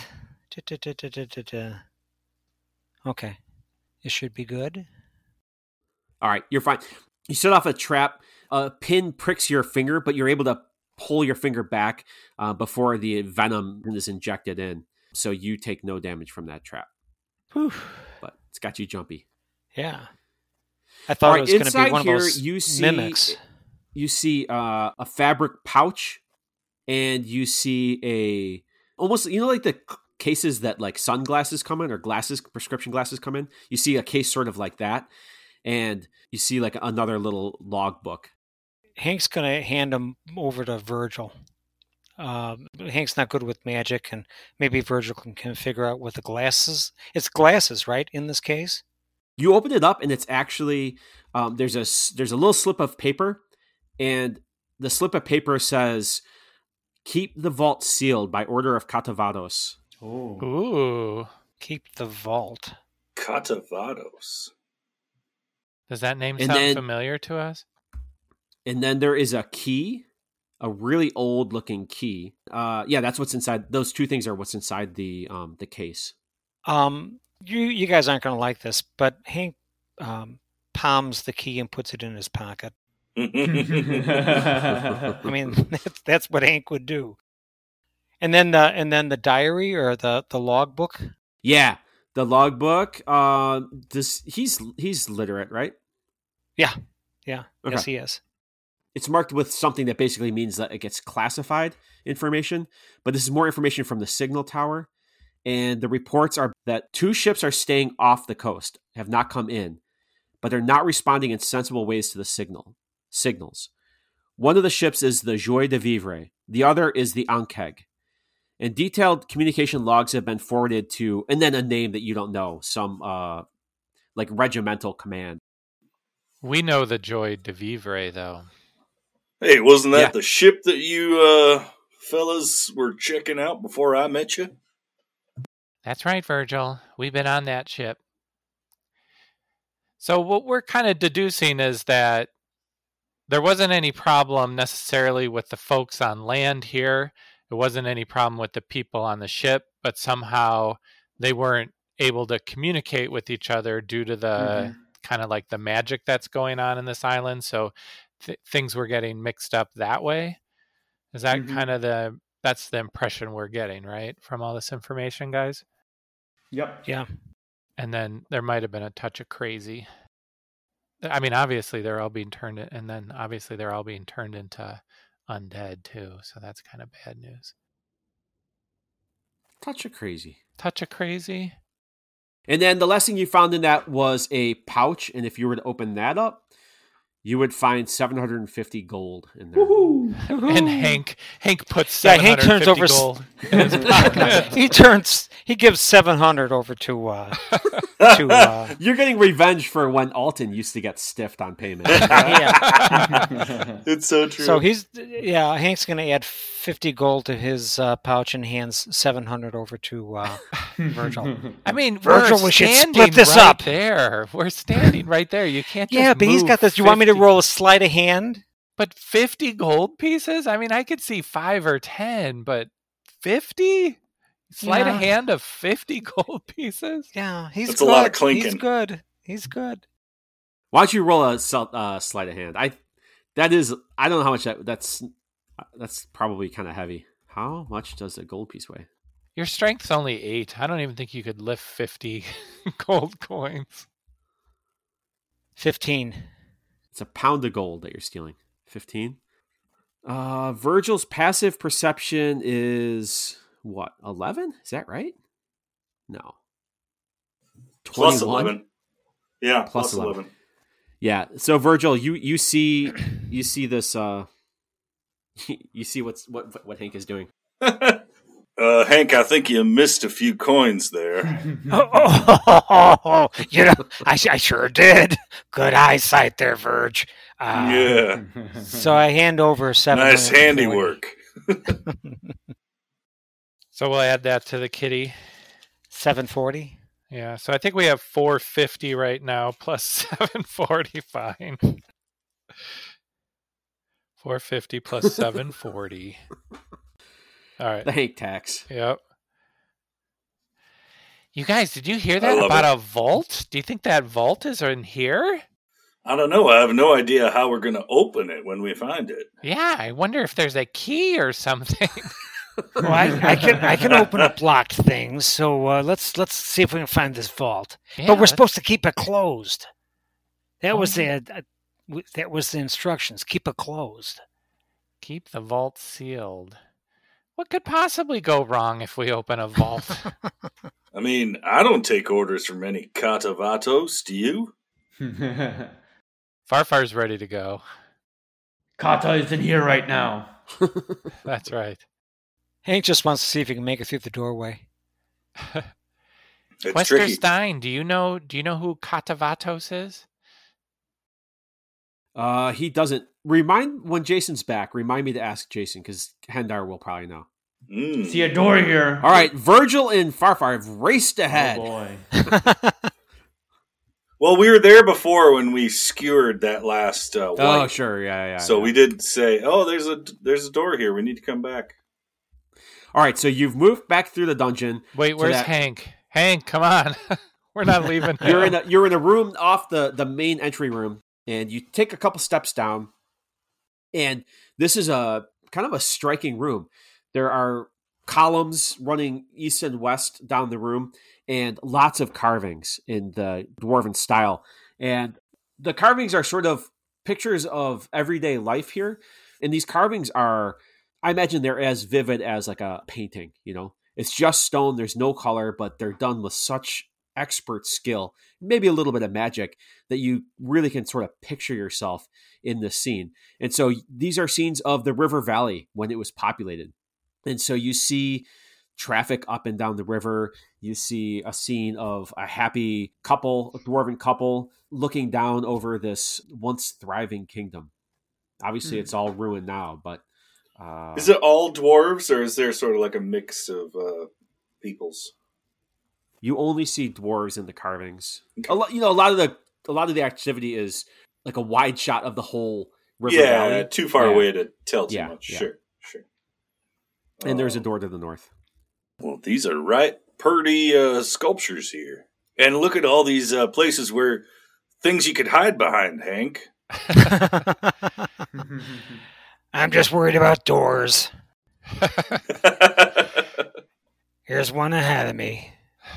Okay. It should be good. All right, you're fine. You set off a trap. A pin pricks your finger, but you're able to pull your finger back before the venom is injected in. So you take no damage from that trap. Whew. But it's got you jumpy. Yeah. I thought All it was right, going to be inside one of here, those you see- mimics. You see a fabric pouch, and you see a almost, like the cases that like sunglasses come in or prescription glasses come in. You see a case sort of like that. and you see like another little logbook. Hank's going to hand him over to Virgil. Hank's not good with magic, and maybe Virgil can figure out what the glasses. It's glasses, right? In this case, you open it up, and it's actually there's a little slip of paper, and the slip of paper says, "Keep the vault sealed by order of Catavados." Ooh. Keep the vault. Catavados. Does that name sound familiar to us? And then there is a key, a really old looking key. That's what's inside. Those two things are what's inside the case. You guys aren't going to like this, but Hank palms the key and puts it in his pocket. I mean, that's what Hank would do. And then the diary or the logbook. Yeah, the logbook. He's literate, right? Yeah. Okay. Yes, he is. It's marked with something that basically means that it gets classified information, but this is more information from the signal tower. And the reports are that 2 ships are staying off the coast, have not come in, but they're not responding in sensible ways to the signals. One of the ships is the Joie de Vivre. The other is the Ankeg. And detailed communication logs have been forwarded to, and then a name that you don't know, some like regimental command. We know the Joie de Vivre, though. Hey, wasn't that the ship that you fellas were checking out before I met you? That's right, Virgil. We've been on that ship. So what we're kind of deducing is that there wasn't any problem necessarily with the folks on land here. It wasn't any problem with the people on the ship, but somehow they weren't able to communicate with each other due to the kind of like the magic that's going on in this island. So things were getting mixed up that way. Is that kind of that's the impression we're getting, right? From all this information, guys? Yep. Yeah. And then there might have been a touch of crazy. I mean, obviously they're all being turned into undead too. So that's kind of bad news. Touch of crazy. And then the last thing you found in that was a pouch. And if you were to open that up, you would find 750 gold in there. Woohoo! And Hank puts 750 gold in his pocket. He gives 700 over to You're getting revenge for when Alton used to get stiffed on payment. It's so true. So Hank's going to add 50 gold to his pouch and hands 700 over to Virgil. I mean, Virgil, we should split this up. There, we're standing right there. You can't. Just but he's got this. You want me to roll a sleight of hand? But 50 gold pieces? I mean, I could see 5 or 10, but 50? Sleight of hand of 50 gold pieces? Yeah, That's a lot of clinking. He's good. Why don't you roll a sleight of hand? I don't know how much that's probably kind of heavy. How much does a gold piece weigh? Your strength's only 8. I don't even think you could lift 50 gold coins. 15. It's a pound of gold that you're stealing. 15. Virgil's passive perception is what? 11? Is that right? No. 21? Plus 11. Yeah, plus 11. Yeah. So Virgil, you see this. You see what Hank is doing. Hank, I think you missed a few coins there. I sure did. Good eyesight there, Virg. Yeah. So I hand over 700. Nice handiwork. So we'll add that to the kitty. 740. Yeah, so I think we have 450 right now plus 740. Fine. 450 plus 740. All right. The Hank tax. Yep. You guys, did you hear that about a vault? Do you think that vault is in here? I don't know. I have no idea how we're going to open it when we find it. Yeah, I wonder if there's a key or something. Well, I can open up locked things. So let's see if we can find this vault. Yeah, but we're supposed to keep it closed. That was the instructions. Keep it closed. Keep the vault sealed. What could possibly go wrong if we open a vault? I mean, I don't take orders from any Catavatos, do you? Farfar's ready to go. Kata is in here right now. That's right. Hank just wants to see if he can make it through the doorway. It's Quester tricky. Stein, do you know who Katavatos is? He doesn't. When Jason's back, remind me to ask Jason, because Hendar will probably know. See a door here. All right, Virgil and Farfar have raced ahead. Oh boy. Well, we were there before when we skewered that last white. Oh, sure, yeah. So we did say, "Oh, there's a door here. We need to come back." All right, so you've moved back through the dungeon. Wait, where's Hank? Hank, come on. We're not leaving. You're in a room off the main entry room, and you take a couple steps down, and this is a kind of a striking room. There are columns running east and west down the room, and lots of carvings in the dwarven style. And the carvings are sort of pictures of everyday life here. And these carvings are, I imagine they're as vivid as like a painting, you know? It's just stone, there's no color, but they're done with such expert skill, maybe a little bit of magic, that you really can sort of picture yourself in the scene. And so these are scenes of the river valley when it was populated. And so you see traffic up and down the river. You see a scene of a happy couple, a dwarven couple, looking down over this once thriving kingdom. Obviously, it's all ruined now, but... is it all dwarves, or is there sort of like a mix of peoples? You only see dwarves in the carvings. A lot of the activity is like a wide shot of the whole river valley. Yeah, too far away to tell too much. Yeah. Sure. And there's a door to the north. Well, these are right pretty sculptures here. And look at all these places where things you could hide behind, Hank. I'm just worried about doors. Here's one ahead of me.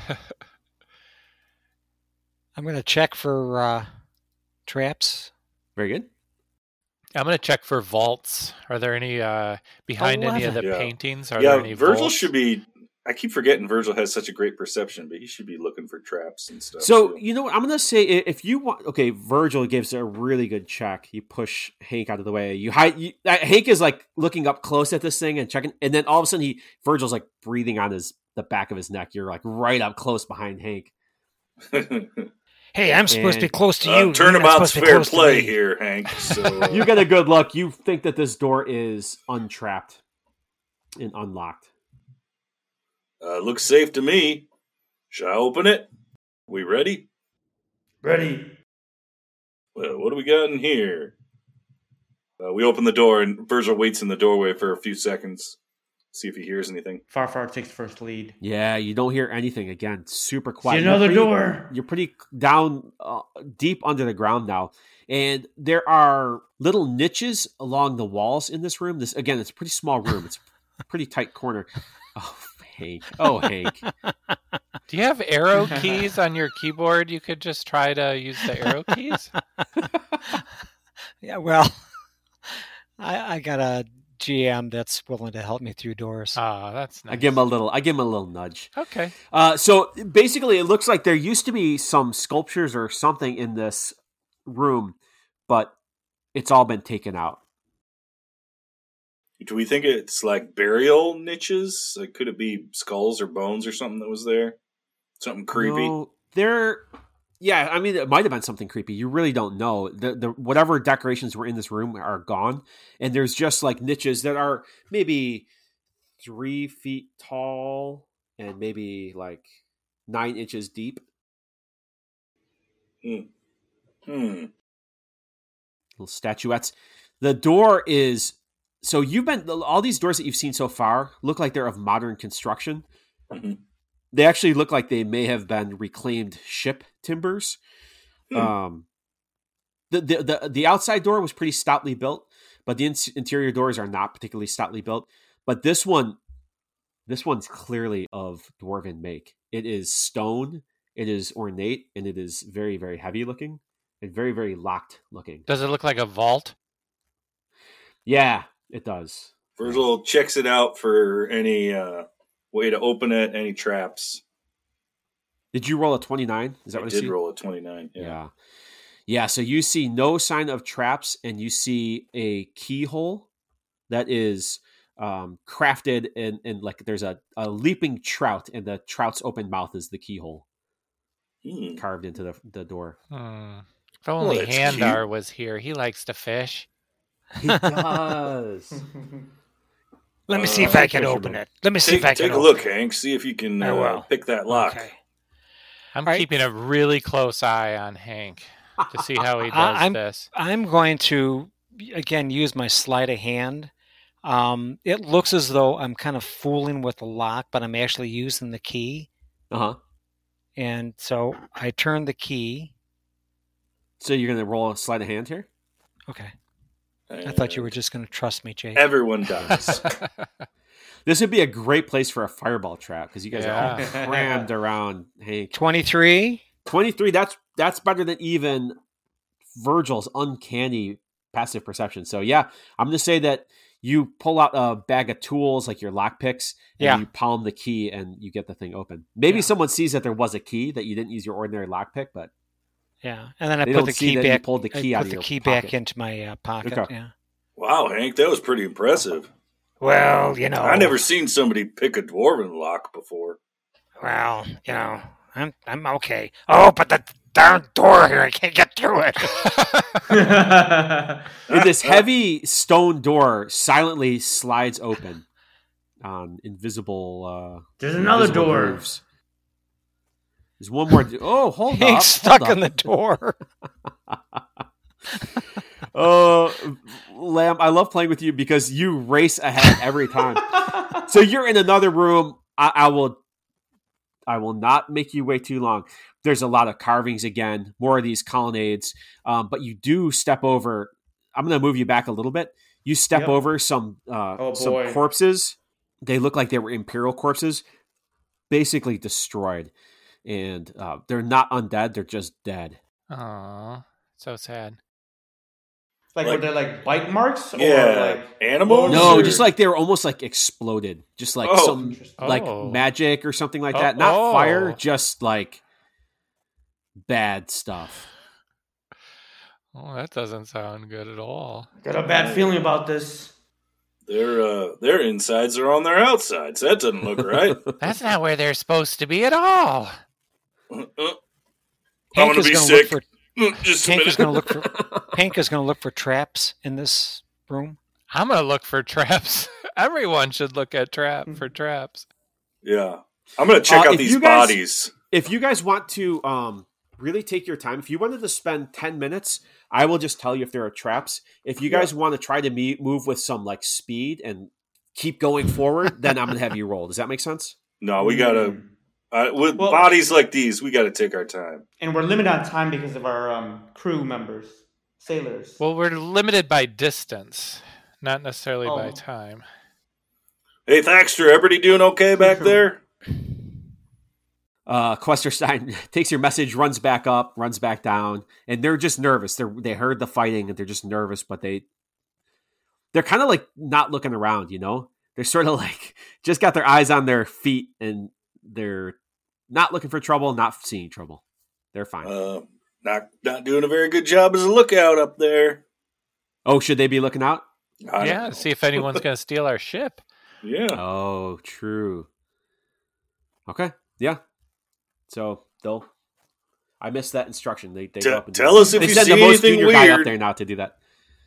I'm going to check for traps. Very good. I'm going to check for vaults. Are there any behind any of the paintings? Are there any Virgil vaults? should be... I keep forgetting Virgil has such a great perception, but he should be looking for traps and stuff. So, you know what? I'm going to say, if you want... Okay, Virgil gives a really good check. You push Hank out of the way. Hank is like looking up close at this thing and checking, and then all of a sudden Virgil's like breathing on the back of his neck. You're like right up close behind Hank. Hey, I'm supposed to be close to you. Turnabout's fair play here, Hank. So you get a good look. You think that this door is untrapped and unlocked. Looks safe to me. Shall I open it? We ready? Ready. Well, what do we got in here? We open the door, and Virgil waits in the doorway for a few seconds. See if he hears anything. Farfar takes first lead. Yeah, you don't hear anything. Again, super quiet. See another door. You're pretty down, deep under the ground now. And there are little niches along the walls in this room. It's a pretty small room. It's a pretty tight corner. Oh, Hank. Do you have arrow keys on your keyboard? You could just try to use the arrow keys. Yeah, well, I got a GM that's willing to help me through doors. Ah, that's nice. I give him a little nudge. Okay. So basically, it looks like there used to be some sculptures or something in this room, but it's all been taken out. Do we think it's like burial niches? Like, could it be skulls or bones or something that was there? Something creepy? No, yeah, I mean, it might have been something creepy. You really don't know. The whatever decorations were in this room are gone, and there's just like niches that are maybe 3 feet tall and maybe like 9 inches deep. Little statuettes. The door is... So all these doors that you've seen so far look like they're of modern construction. Mm-hmm. They actually look like they may have been reclaimed ship timbers. The outside door was pretty stoutly built, but the interior doors are not particularly stoutly built. But this one's clearly of dwarven make. It is stone, it is ornate, and it is very, very heavy looking and very, very locked looking. Does it look like a vault? Yeah, it does. Virgil checks it out for any way to open it, any traps. Did you roll a 29? Is that what I did roll a 29. Yeah. Yeah, so you see no sign of traps, and you see a keyhole that is crafted and like there's a leaping trout, and the trout's open mouth is the keyhole carved into the door. If only Handar was here. He likes to fish. He does. Let me see if I can open it. Let me see if I can. Take a look, Hank. See if you can pick that lock. Okay. I'm keeping a really close eye on Hank to see how he does this. I'm going to again use my sleight of hand. It looks as though I'm kind of fooling with the lock, but I'm actually using the key. And so I turn the key. So you're going to roll a sleight of hand here? Okay. I thought you were just going to trust me, Jake. Everyone does. This would be a great place for a fireball trap because you guys are all crammed around Hank. 23? 23, that's better than even Virgil's uncanny passive perception. So yeah, I'm going to say that you pull out a bag of tools like your lock picks and you palm the key and you get the thing open. Maybe someone sees that there was a key, that you didn't use your ordinary lock pick, but yeah, and then I put the key back. Pulled the key out of your pocket. Back into my pocket. Okay. Yeah. Wow, Hank, that was pretty impressive. Well, you know, I never seen somebody pick a dwarven lock before. Well, you know, I'm okay. Oh, but the darn door here, I can't get through it. And this heavy stone door silently slides open on invisible. There's another door. Grooves. There's one more. Oh, hold up. He's stuck in the door. Lamb, I love playing with you because you race ahead every time. So you're in another room. I will not make you wait too long. There's a lot of carvings again, more of these colonnades, but you do step over. I'm going to move you back a little bit. You step over some corpses. They look like they were Imperial corpses, basically destroyed. And they're not undead; they're just dead. Aww, so sad. Like were they like bite marks? Or like animals? No, just like they were almost like exploded, just like some like magic or something like that. Not fire, just like bad stuff. Oh, that doesn't sound good at all. Got a bad feeling about this. Their insides are on their outsides. That doesn't look right. That's not where they're supposed to be at all. I'm gonna be sick. Hank is going to look for traps in this room. I'm going to look for traps. Everyone should look at for traps. Yeah, I'm going to check out these bodies. If you guys want to really take your time, if you wanted to spend 10 minutes, I will just tell you if there are traps. If you guys want to try to move with some like speed and keep going forward, then I'm going to have you roll. Does that make sense? No, we got to. With bodies like these, we got to take our time. And we're limited on time because of our crew members, sailors. Well, we're limited by distance, not necessarily by time. Hey, Thaxter, everybody doing okay back there? Questerstein takes your message, runs back up, runs back down, and they're just nervous. They heard the fighting, and they're just nervous, but they're kind of like not looking around, you know? They're sort of like just got their eyes on their feet, and they're not looking for trouble, not seeing trouble. They're fine. Not doing a very good job as a lookout up there. Oh, should they be looking out? Yeah, see if anyone's going to steal our ship. Yeah. Oh, true. Okay. Yeah. So I missed that instruction. They go up and tell us if you see anything weird. Guy up there now to do that.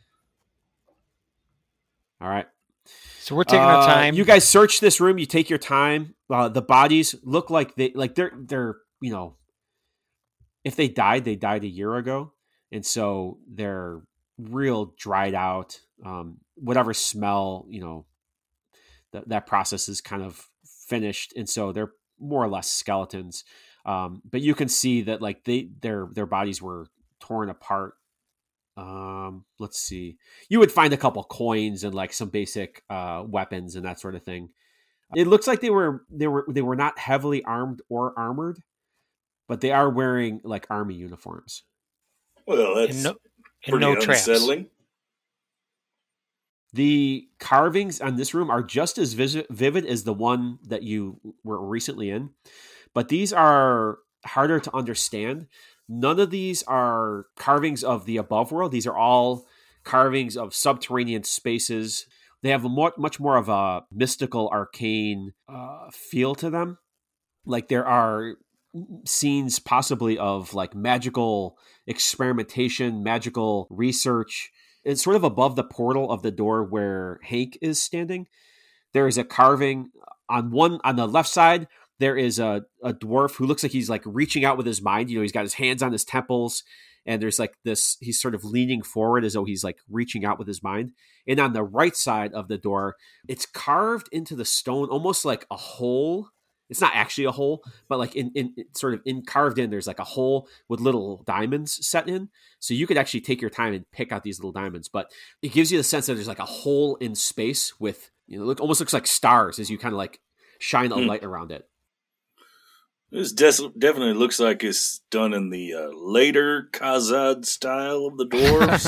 All right. So we're taking our time. You guys search this room. You take your time. The bodies look like they're you know, if they died a year ago, and so they're real dried out. Whatever smell, you know, that process is kind of finished, and so they're more or less skeletons. But you can see that like their bodies were torn apart. Let's see. You would find a couple coins and like some basic weapons and that sort of thing. It looks like they were not heavily armed or armored, but they are wearing like army uniforms. Well, that's pretty unsettling. Traps. The carvings on this room are just as vivid as the one that you were recently in, but these are harder to understand. None of these are carvings of the above world. These are all carvings of subterranean spaces. They have a much more of a mystical, arcane feel to them. Like there are scenes possibly of like magical experimentation, magical research. It's sort of above the portal of the door where Hank is standing. There is a carving on the left side. There is a dwarf who looks like he's like reaching out with his mind. You know, he's got his hands on his temples, and there's like this, he's sort of leaning forward as though he's like reaching out with his mind. And on the right side of the door, it's carved into the stone, almost like a hole. It's not actually a hole, but like in sort of carved in, there's like a hole with little diamonds set in. So you could actually take your time and pick out these little diamonds, but it gives you the sense that there's like a hole in space with, you know, almost looks like stars as you kind of like shine a light around it. This definitely looks like it's done in the later Khazad style of the dwarves.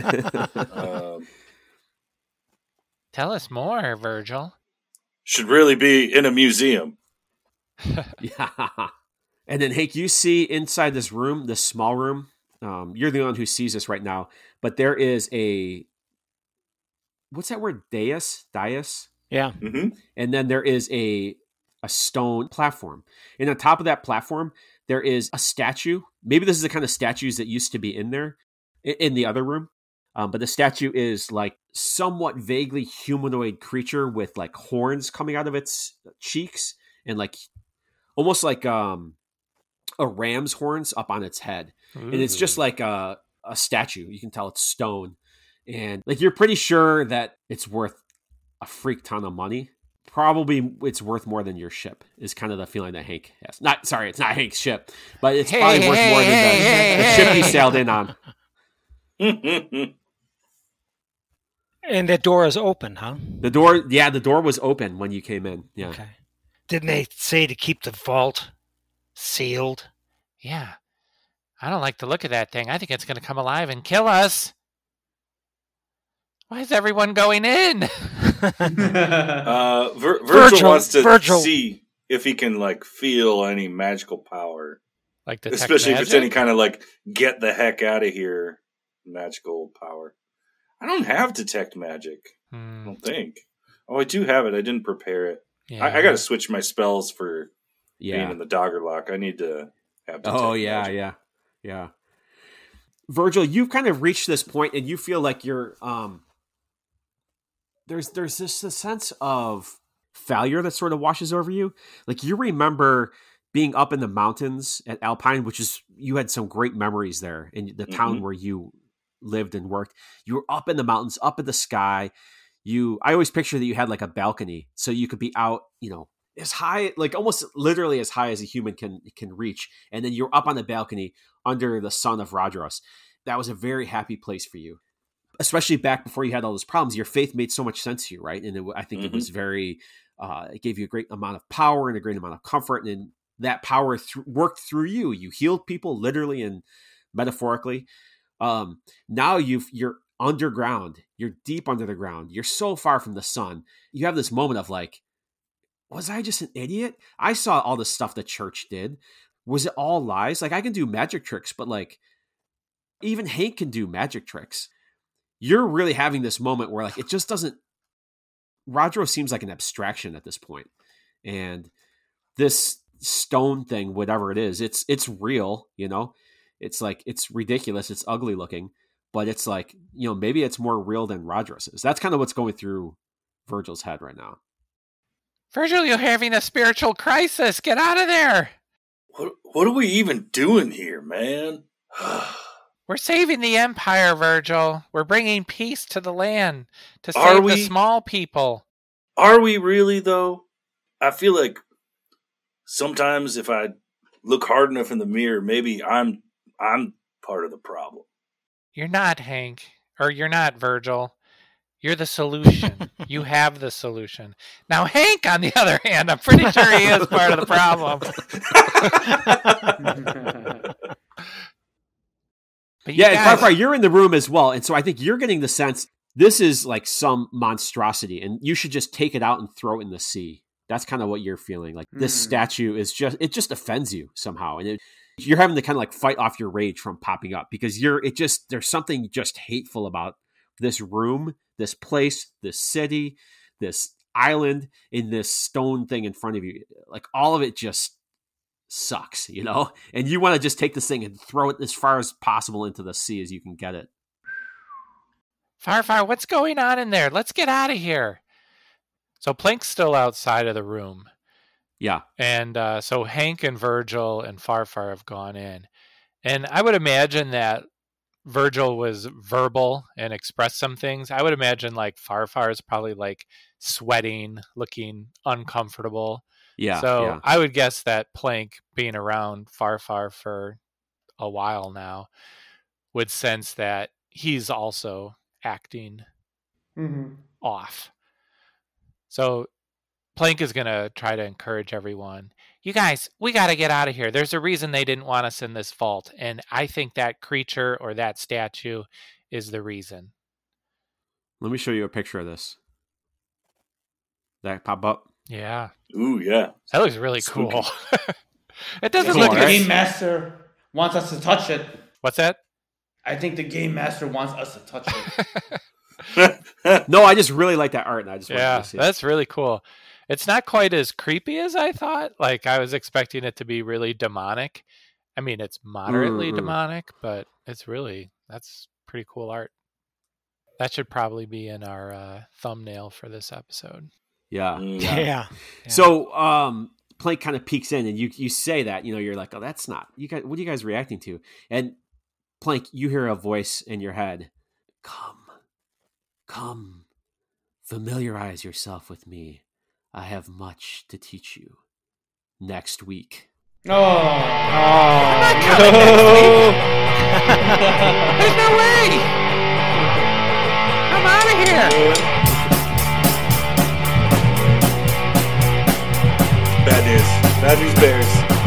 Tell us more, Virgil. Should really be in a museum. Yeah. And then, Hank, you see inside this room, this small room, you're the one who sees this right now, but there is what's that word? Dais? Yeah. Mm-hmm. And then there is a stone platform. And on top of that platform, there is a statue. Maybe this is the kind of statues that used to be in there, in the other room. But the statue is like somewhat vaguely humanoid creature with like horns coming out of its cheeks and like almost like a ram's horns up on its head. Ooh. And it's just like a statue. You can tell it's stone. And like you're pretty sure that it's worth a freak ton of money. Probably it's worth more than your ship is kind of the feeling that Hank has. It's not Hank's ship, but it's probably worth more than the ship he sailed in on. And the door is open, huh? The door was open when you came in. Yeah. Okay. Didn't they say to keep the vault sealed? Yeah. I don't like the look of that thing. I think it's going to come alive and kill us. Why is everyone going in? Virgil wants to see if he can like feel any magical power, like especially if it's any kind of like get the heck out of here magical power. I don't have detect magic. I don't think. Oh, I do have it. I didn't prepare it. Yeah. I got to switch my spells for being in the Doggerlock. I need to have detect magic. Yeah. Virgil, you've kind of reached this point, and you feel like you're there's this sense of failure that sort of washes over you. Like you remember being up in the mountains at Alpine, which is, you had some great memories there in the town where you lived and worked. You were up in the mountains, up in the sky. I always picture that you had like a balcony so you could be out, you know, as high, like almost literally as high as a human can reach. And then you're up on the balcony under the sun of Radros. That was a very happy place for you. Especially back before you had all those problems, your faith made so much sense to you, right? And I think it was very, it gave you a great amount of power and a great amount of comfort. And that power worked through you. You healed people literally and metaphorically. Now you're underground. You're deep under the ground. You're so far from the sun. You have this moment of like, was I just an idiot? I saw all the stuff the church did. Was it all lies? Like I can do magic tricks, but like even Hank can do magic tricks. You're really having this moment where like it just doesn't. Radros seems like an abstraction at this point, and this stone thing, whatever it is, it's real. You know, it's like it's ridiculous. It's ugly looking, but it's like, you know, maybe it's more real than Radros is. That's kind of what's going through Virgil's head right now. Virgil, you're having a spiritual crisis. Get out of there. What are we even doing here, man? We're saving the Empire, Virgil. We're bringing peace to the land to save the small people. Are we really, though? I feel like sometimes if I look hard enough in the mirror, maybe I'm part of the problem. You're not, Hank. Or you're not, Virgil. You're the solution. You have the solution. Now, Hank, on the other hand, I'm pretty sure he is part of the problem. But Farfar, you're in the room as well. And so I think you're getting the sense this is like some monstrosity and you should just take it out and throw it in the sea. That's kind of what you're feeling. Like this statue is it just offends you somehow. And You're having to kind of like fight off your rage from popping up because there's something just hateful about this room, this place, this city, this island, in this stone thing in front of you. Like all of it just sucks, you know? And you want to just take this thing and throw it as far as possible into the sea as you can get it. Farfar, what's going on in there? Let's get out of here. So Plank's still outside of the room. Yeah. And so Hank and Virgil and Farfar have gone in. And I would imagine that Virgil was verbal and expressed some things. I would imagine like Farfar is probably like sweating, looking uncomfortable. Yeah. So yeah. I would guess that Plank, being around Farfar for a while now, would sense that he's also acting off. So Plank is going to try to encourage everyone. You guys, we got to get out of here. There's a reason they didn't want us in this vault. And I think that creature or that statue is the reason. Let me show you a picture of this. That pop up? Yeah. Ooh, yeah. That looks really cool. It doesn't I look think the as... Game Master wants us to touch it. What's that? I think the Game Master wants us to touch it. No, I just really like that art. And I just wanted to see that's really cool. It's not quite as creepy as I thought. Like, I was expecting it to be really demonic. I mean, it's moderately demonic, but that's pretty cool art. That should probably be in our thumbnail for this episode. Yeah. So, Plank kind of peeks in, and you say that, you know, you're like, oh, that's not, you guys, what are you guys reacting to? And Plank, you hear a voice in your head, come, familiarize yourself with me. I have much to teach you. Next week. Oh, I'm not coming next week. There's no way. I'm out of here. Bad news. Bad news bears.